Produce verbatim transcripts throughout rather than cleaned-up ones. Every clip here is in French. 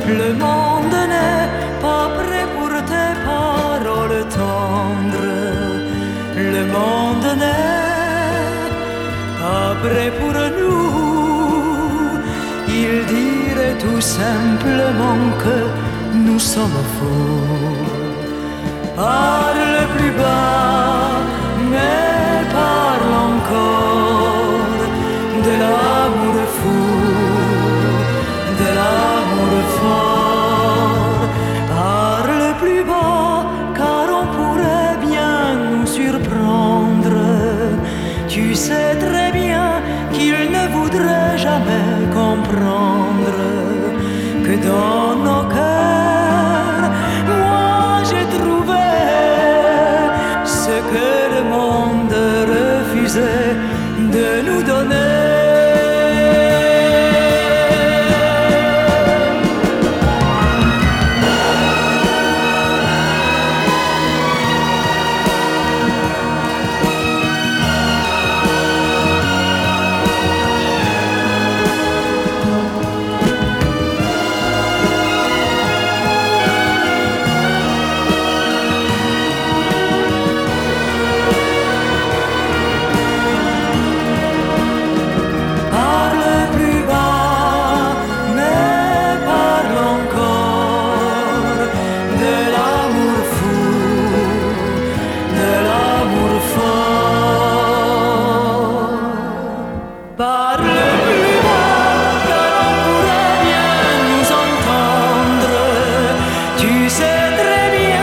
Le monde n'est pas prêt pour tes paroles tendres. Le monde n'est pas prêt pour nous. Il dirait tout simplement que nous sommes fous. Parle plus bas, mais parle encore de l'amour fou, de l'amour fort. Parle plus bas, car on pourrait bien nous surprendre. Tu sais très bien qu'il ne voudrait jamais comprendre que dans nos cœurs, moi j'ai trouvé ce que le monde refusait de nous donner.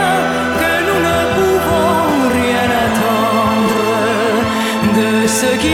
Ce qui